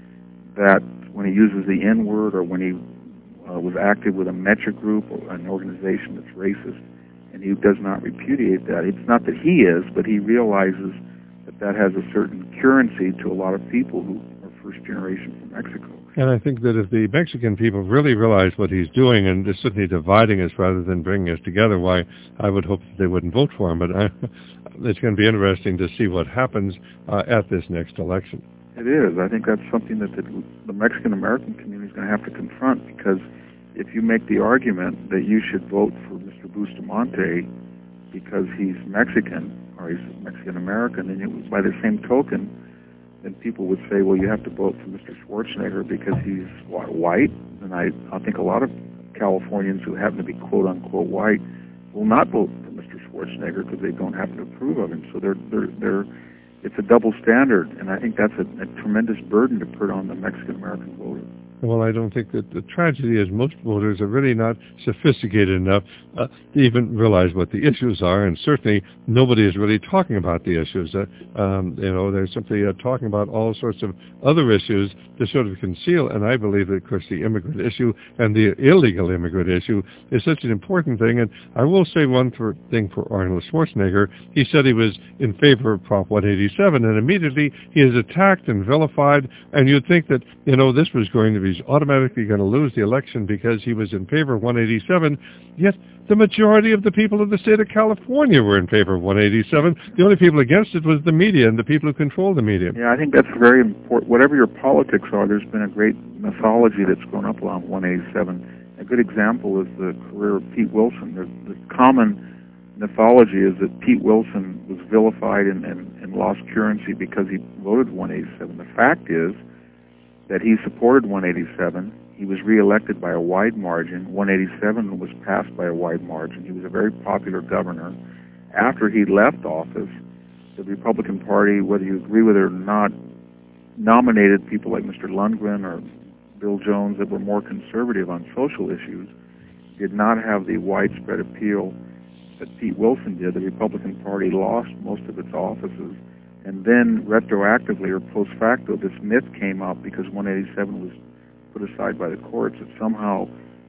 that when he uses the N-word or when he uh, was active with a Mecha group or an organization that's racist, and he does not repudiate that. It's not that he is, but he realizes that that has a certain currency to a lot of people who are first generation from Mexico. And I think that if the Mexican people really realize what he's doing and is certainly dividing us rather than bringing us together, why, I would hope that they wouldn't vote for him. But I, it's going to be interesting to see what happens uh, at this next election. It is. I think that's something that the, the Mexican-American community is going to have to confront, because if you make the argument that you should vote for Mister Bustamante because he's Mexican or he's Mexican-American, and you, by the same token, then people would say, well, you have to vote for Mister Schwarzenegger because he's white. And I, I think a lot of Californians who happen to be quote-unquote white will not vote for Mister Schwarzenegger because they don't happen to approve of him. So they're, they're, they're, it's a double standard, and I think that's a, a tremendous burden to put on the Mexican-American voter. Well, I don't think that the tragedy is most voters are really not sophisticated enough uh, to even realize what the issues are, and certainly nobody is really talking about the issues. Uh, um, you know, they're simply uh, talking about all sorts of other issues to sort of conceal, and I believe that, of course, the immigrant issue and the illegal immigrant issue is such an important thing. And I will say one for, thing for Arnold Schwarzenegger. He said he was in favor of Prop one eighty-seven, and immediately he is attacked and vilified, and you'd think that, you know, this was going to be automatically going to lose the election because he was in favor of one eighty-seven, yet the majority of the people of the state of California were in favor of one eighty-seven. The only people against it was the media and the people who control the media. Yeah, I think that's very important. Whatever your politics are, there's been a great mythology that's grown up around one eighty-seven. A good example is the career of Pete Wilson. The, the common mythology is that Pete Wilson was vilified and, and, and lost currency because he voted one eighty-seven. The fact is that he supported one eighty-seven. He was reelected by a wide margin. one eighty-seven was passed by a wide margin. He was a very popular governor. After he left office, the Republican Party, whether you agree with it or not, nominated people like Mister Lundgren or Bill Jones that were more conservative on social issues, did not have the widespread appeal that Pete Wilson did. The Republican Party lost most of its offices. And then retroactively or post facto, this myth came up because one eighty-seven was put aside by the courts that somehow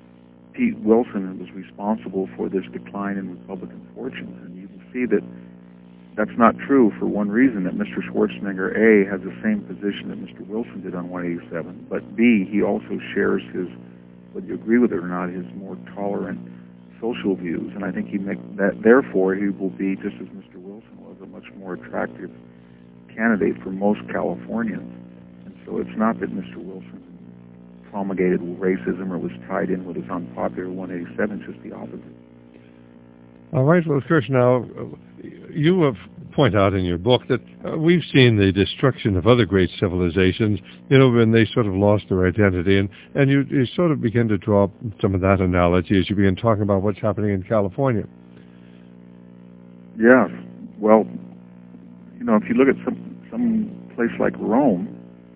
Pete Wilson was responsible for this decline in Republican fortunes. And you can see that that's not true for one reason, that Mister Schwarzenegger, A, has the same position that Mister Wilson did on one eighty-seven, but B, he also shares his, whether you agree with it or not, his more tolerant social views. And I think he make that, therefore, he will be, just as Mister Wilson was, a much more attractive candidate for most Californians. And so it's not that Mister Wilson promulgated racism or was tied in with his unpopular one eighty-seven, just the opposite. All right. Well, of course, now, you have point out in your book that uh, we've seen the destruction of other great civilizations, you know, when they sort of lost their identity. And, and you, you sort of begin to draw some of that analogy as you begin talking about what's happening in California. Yes. Well, you know, if you look at some, some place like Rome,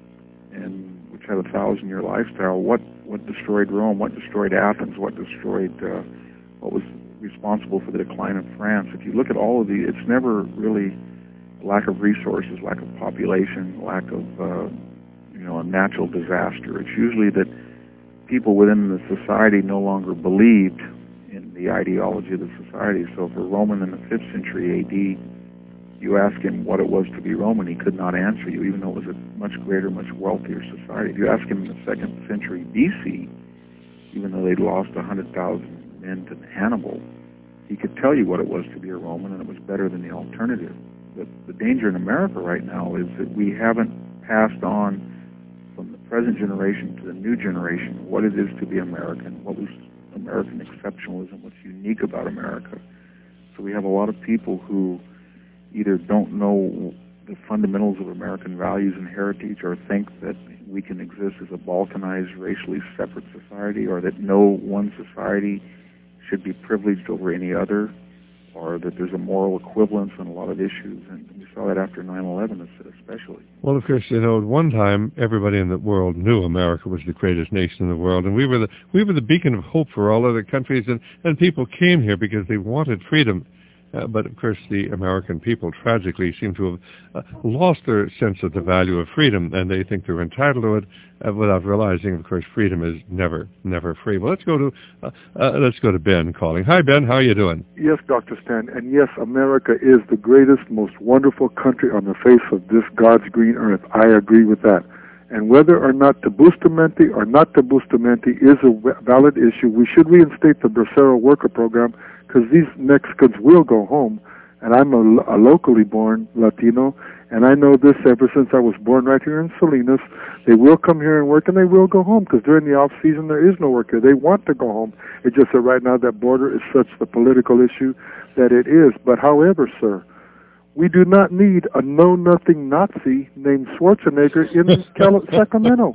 and which had a thousand-year lifestyle, what, what destroyed Rome? What destroyed Athens? What destroyed, uh, what was responsible for the decline of France? If you look at all of the, it's never really lack of resources, lack of population, lack of, uh, you know, a natural disaster. It's usually that people within the society no longer believed in the ideology of the society. So for Roman in the fifth century A D, you ask him what it was to be Roman, he could not answer you, even though it was a much greater, much wealthier society. If you ask him in the second century B C, even though they'd lost one hundred thousand men to Hannibal, he could tell you what it was to be a Roman, and it was better than the alternative. But the danger in America right now is that we haven't passed on from the present generation to the new generation what it is to be American, what was American exceptionalism, what's unique about America. So we have a lot of people who either don't know the fundamentals of American values and heritage, or think that we can exist as a balkanized, racially separate society, or that no one society should be privileged over any other, or that there's a moral equivalence on a lot of issues. And we saw that after nine eleven especially. Well, of course, you know, at one time, everybody in the world knew America was the greatest nation in the world, and we were the, we were the beacon of hope for all other countries, and, and people came here because they wanted freedom. Uh, but, of course, the American people tragically seem to have uh, lost their sense of the value of freedom, and they think they're entitled to it uh, without realizing, of course, freedom is never, never free. Well, let's go to uh, uh, let's go to Ben calling. Hi, Ben. How are you doing? Yes, Doctor Stan. And yes, America is the greatest, most wonderful country on the face of this God's green earth. I agree with that. And whether or not to Bustamante or not to Bustamante is a valid issue. We should reinstate the Bracero worker program, because these Mexicans will go home. And I'm a, a locally born Latino, and I know this ever since I was born right here in Salinas. They will come here and work, and they will go home, because during the off-season there is no work here. They want to go home. It's just that right now that border is such the political issue that it is. But however, sir, we do not need a know-nothing Nazi named Schwarzenegger in Cal- Sacramento.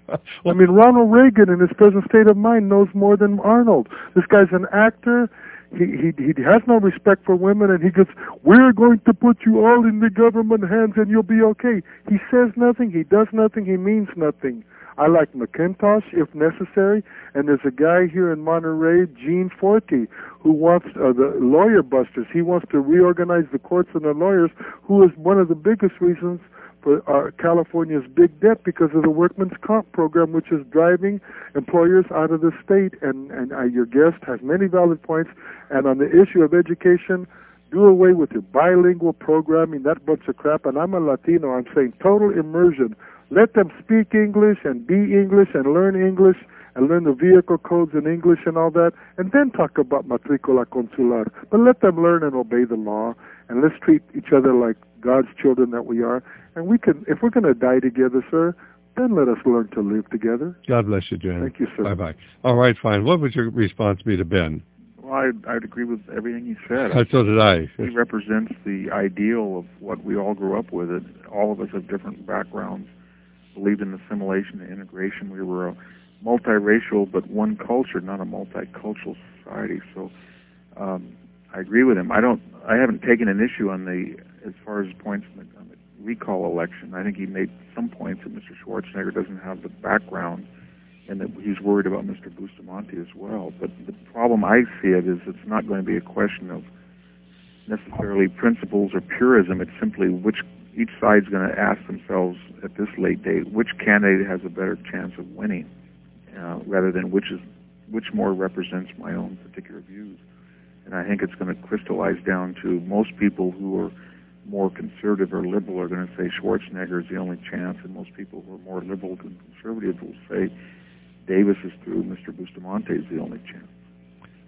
I mean, Ronald Reagan in his present state of mind knows more than Arnold. This guy's an actor. He, he he has no respect for women, and he goes, we're going to put you all in the government hands and you'll be okay. He says nothing, he does nothing, he means nothing. I like McIntosh, if necessary, and there's a guy here in Monterey, Gene Forte, who wants, uh, the lawyer busters, he wants to reorganize the courts and the lawyers, who is one of the biggest reasons for uh, California's big debt, because of the workman's comp program, which is driving employers out of the state. And, and uh, your guest has many valid points. And on the issue of education, do away with your bilingual programming, that bunch of crap. And I'm a Latino, I'm saying total immersion. Let them speak English and be English and learn English and learn the vehicle codes in English and all that, and then talk about matricula consular. But let them learn and obey the law, and let's treat each other like God's children that we are. And we can, if we're going to die together, sir, then let us learn to live together. God bless you, Jan. Thank you, sir. Bye-bye. All right, fine. What would your response be to Ben? Well, I'd, I'd agree with everything he said. Uh, so did I. He represents the ideal of what we all grew up with. It. All of us have different backgrounds, believed in assimilation and integration. We were a multiracial but one culture, not a multicultural society. So um, I agree with him. I don't. I haven't taken an issue on the as far as points on the, on the recall election. I think he made some points that Mister Schwarzenegger doesn't have the background, and that he's worried about Mister Bustamante as well. But the problem I see it is it's not going to be a question of necessarily principles or purism. It's simply which each side's going to ask themselves at this late date which candidate has a better chance of winning, uh, rather than which is which more represents my own particular views. And I think it's going to crystallize down to most people who are more conservative or liberal are going to say Schwarzenegger is the only chance, and most people who are more liberal and conservative will say Davis is through, Mister Bustamante is the only chance.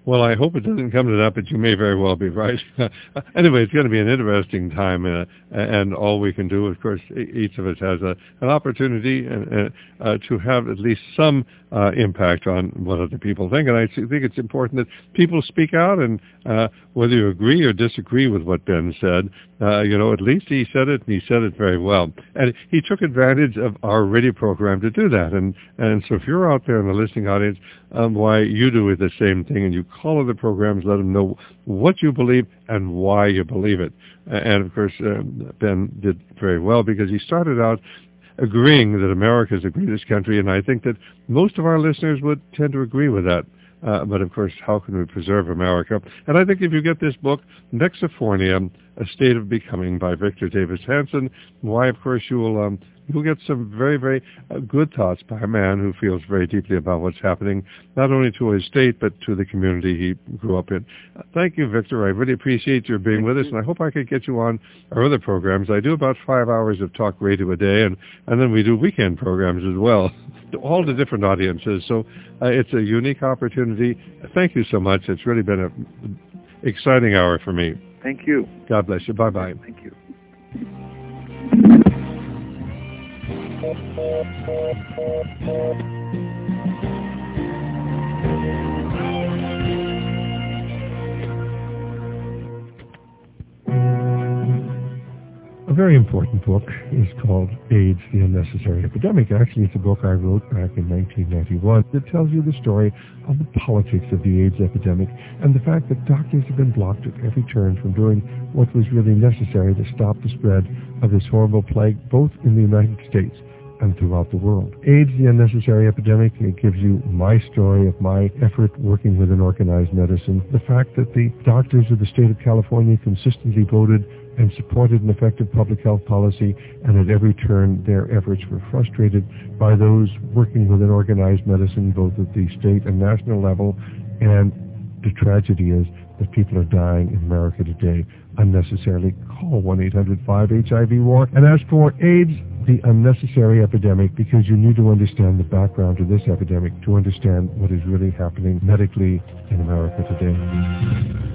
Well, I hope it doesn't come to that, but you may very well be right. Anyway, it's going to be an interesting time, uh, and all we can do, of course, each of us has a, an opportunity uh, uh, to have at least some uh, impact on what other people think. And I think it's important that people speak out, and uh, whether you agree or disagree with what Ben said, uh, you know, at least he said it, and he said it very well. And he took advantage of our radio program to do that. And, and so if you're out there in the listening audience, um, why you do it the same thing, and you call other programs, let them know what you believe and why you believe it. And, of course, uh, Ben did very well because he started out agreeing that America is the greatest country, and I think that most of our listeners would tend to agree with that. Uh, but, of course, how can we preserve America? And I think if you get this book, Nexifornia, A State of Becoming by Victor Davis Hanson, why, of course, you will um, you'll get some very, very uh, good thoughts by a man who feels very deeply about what's happening, not only to his state, but to the community he grew up in. Uh, thank you, Victor. I really appreciate your being with us, and I hope I could get you on our other programs. I do about five hours of talk radio a day, and, and then we do weekend programs as well, to all the different audiences. So uh, it's a unique opportunity. Thank you so much. It's really been an exciting hour for me. Thank you. God bless you. Bye-bye. Thank you. A very important book is called AIDS, the Unnecessary Epidemic. Actually, it's a book I wrote back in nineteen ninety-one that tells you the story of the politics of the AIDS epidemic and the fact that doctors have been blocked at every turn from doing what was really necessary to stop the spread of this horrible plague, both in the United States and throughout the world. AIDS, the Unnecessary Epidemic, it gives you my story of my effort working within organized medicine, the fact that the doctors of the state of California consistently voted and supported an effective public health policy, and at every turn their efforts were frustrated by those working within organized medicine, both at the state and national level. And the tragedy is that people are dying in America today unnecessarily. Call one eight hundred five H I V war. And as for AIDS, the unnecessary epidemic, because you need to understand the background to this epidemic to understand what is really happening medically in America today.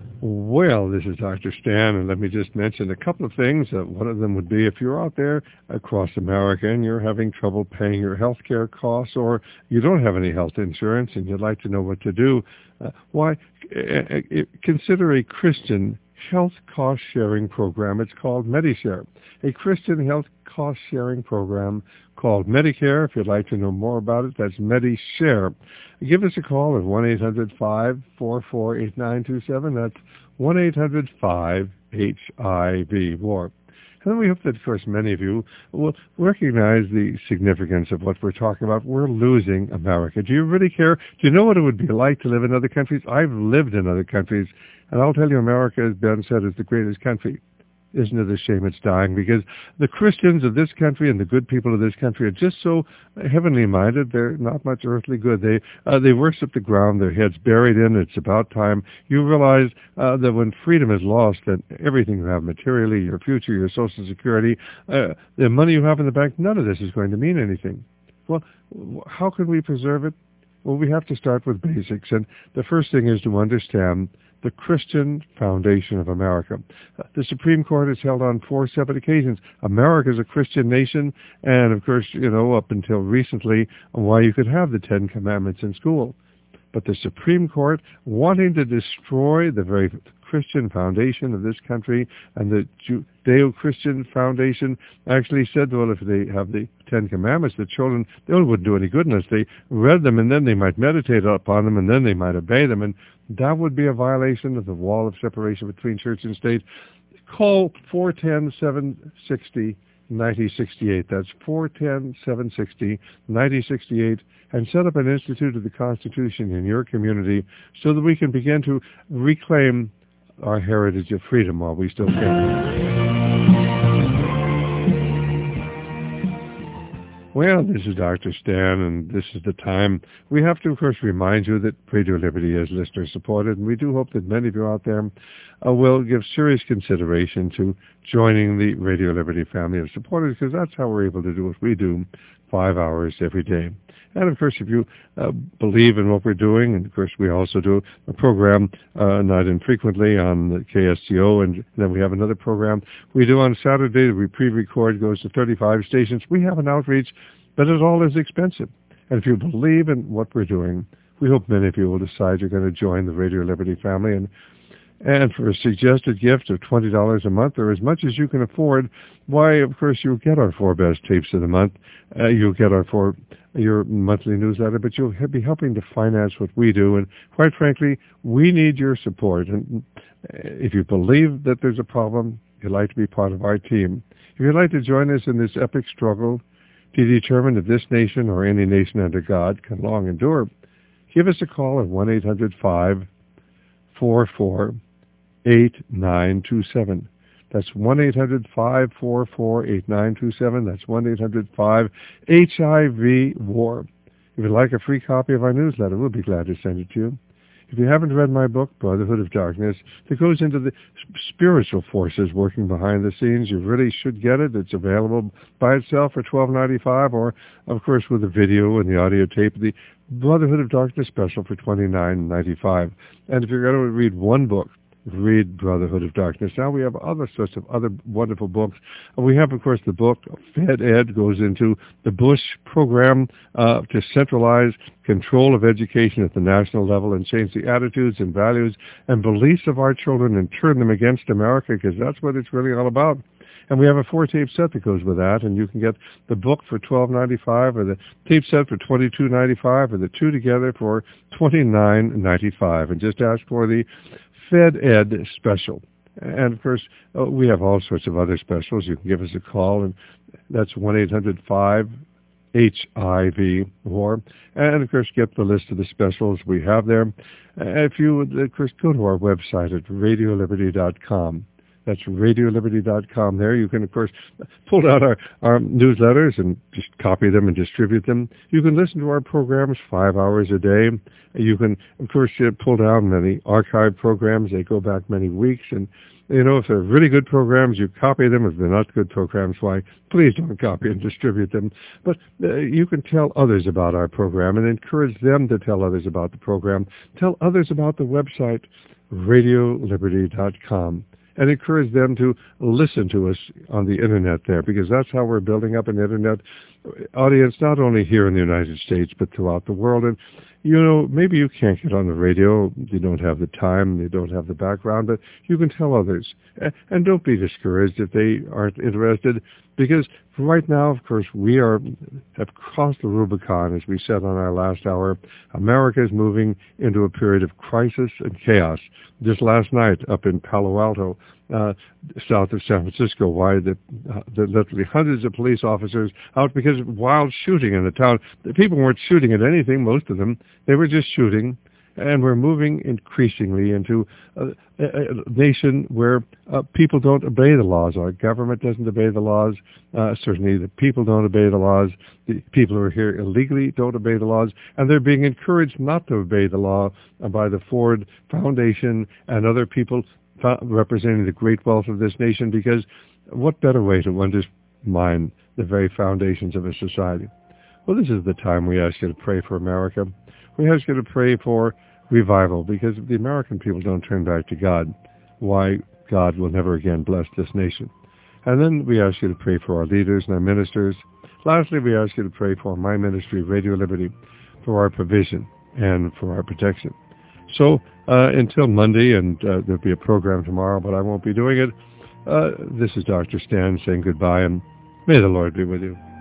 Well, this is Doctor Stan, and let me just mention a couple of things. Uh, one of them would be if you're out there across America and you're having trouble paying your health care costs, or you don't have any health insurance and you'd like to know what to do, uh, why, uh, uh, consider a Christian health cost-sharing program. It's called Medishare, a Christian health cost-sharing program called Medicare. If you'd like to know more about it, that's Medishare. Give us a call at one eight hundred five four four eight nine two seven. That's one eight hundred five H I V war. And we hope that, of course, many of you will recognize the significance of what we're talking about. We're losing America. Do you really care? Do you know what it would be like to live in other countries? I've lived in other countries, and I'll tell you, America, as Ben said, is the greatest country. Isn't it a shame it's dying? Because the Christians of this country and the good people of this country are just so heavenly minded. They're not much earthly good. They uh, they worship the ground, their heads buried in. It's about time. You realize uh, that when freedom is lost, that everything you have materially, your future, your Social Security, uh, the money you have in the bank, none of this is going to mean anything. Well, how can we preserve it? Well, we have to start with basics. And the first thing is to understand the Christian foundation of America. The Supreme Court has held on four separate occasions. America is a Christian nation, and of course, you know, up until recently, why you could have the Ten Commandments in school. But the Supreme Court, wanting to destroy the very Christian foundation of this country, and the Judeo-Christian foundation actually said, well, if they have the Ten Commandments, the children, they wouldn't do any good unless they read them, and then they might meditate upon them, and then they might obey them, and that would be a violation of the wall of separation between church and state. Call four one zero, seven six zero, nine zero six eight. That's four one zero, seven six zero, nine zero six eight, and set up an Institute of the Constitution in your community so that we can begin to reclaim our heritage of freedom while we still can. Well, this is Doctor Stan, and this is the time. We have to, of course, remind you that Radio Liberty is listener-supported, and we do hope that many of you out there uh, will give serious consideration to joining the Radio Liberty family of supporters, because that's how we're able to do what we do, five hours every day. And, of course, if you uh, believe in what we're doing, and, of course, we also do a program uh, not infrequently on the K S C O, and then we have another program we do on Saturday that we pre-record, goes to thirty-five stations. We have an outreach, but it all is expensive. And if you believe in what we're doing, we hope many of you will decide you're going to join the Radio Liberty family. And And for a suggested gift of twenty dollars a month, or as much as you can afford, why, of course, you'll get our four best tapes of the month. Uh, you'll get our four, your monthly newsletter, but you'll be helping to finance what we do. And quite frankly, we need your support. And if you believe that there's a problem, you'd like to be part of our team. If you'd like to join us in this epic struggle to determine if this nation or any nation under God can long endure, give us a call at one eight hundred five four four eight nine two seven. That's one eight hundred five four four eight nine two seven. That's one eight hundred five H I V war. If you'd like a free copy of our newsletter, we'll be glad to send it to you. If you haven't read my book, Brotherhood of Darkness, that goes into the spiritual forces working behind the scenes, you really should get it. It's available by itself for twelve ninety-five, or, of course, with the video and the audio tape, the Brotherhood of Darkness special for twenty-nine ninety-five. And if you're going to read one book, read Brotherhood of Darkness. Now we have other sorts of other wonderful books. We have, of course, the book Fed Ed goes into the Bush program uh, to centralize control of education at the national level and change the attitudes and values and beliefs of our children and turn them against America, because that's what it's really all about. And we have a four-tape set that goes with that, and you can get the book for twelve ninety-five, or the tape set for twenty-two ninety-five, or the two together for twenty-nine ninety-five. And just ask for the Fed Ed special. And, of course, uh, we have all sorts of other specials. You can give us a call, and that's one eight hundred five H I V war. And, of course, get the list of the specials we have there. Uh, if you would, of course, go to our website at radio liberty dot com. That's radio liberty dot com. There you can, of course, pull out our, our newsletters and just copy them and distribute them. You can listen to our programs five hours a day. You can, of course, pull down many archive programs. They go back many weeks. And, you know, if they're really good programs, you copy them. If they're not good programs, why, please don't copy and distribute them. But uh, you can tell others about our program and encourage them to tell others about the program. Tell others about the website, radio liberty dot com. And encourage them to listen to us on the Internet there, because that's how we're building up an Internet audience, not only here in the United States, but throughout the world. And, you know, maybe you can't get on the radio, you don't have the time, you don't have the background, but you can tell others. And don't be discouraged if they aren't interested, because right now, of course, we are have crossed the Rubicon, as we said on our last hour. America is moving into a period of crisis and chaos. Just last night, up in Palo Alto, uh, south of San Francisco, why the, uh, the literally hundreds of police officers out because of wild shooting in the town. The people weren't shooting at anything, most of them. They were just shooting. And we're moving increasingly into a, a, a nation where uh, people don't obey the laws. Our government doesn't obey the laws. Uh, certainly the people don't obey the laws. The people who are here illegally don't obey the laws. And they're being encouraged not to obey the law uh, by the Ford Foundation and other people fa- representing the great wealth of this nation, because what better way to undermine the very foundations of a society? Well, this is the time we ask you to pray for America. We ask you to pray for revival, because if the American people don't turn back to God, why, God will never again bless this nation. And then we ask you to pray for our leaders and our ministers. Lastly, we ask you to pray for my ministry, Radio Liberty, for our provision and for our protection. So uh, until Monday, and uh, there'll be a program tomorrow, but I won't be doing it, uh, this is Doctor Stan saying goodbye, and may the Lord be with you.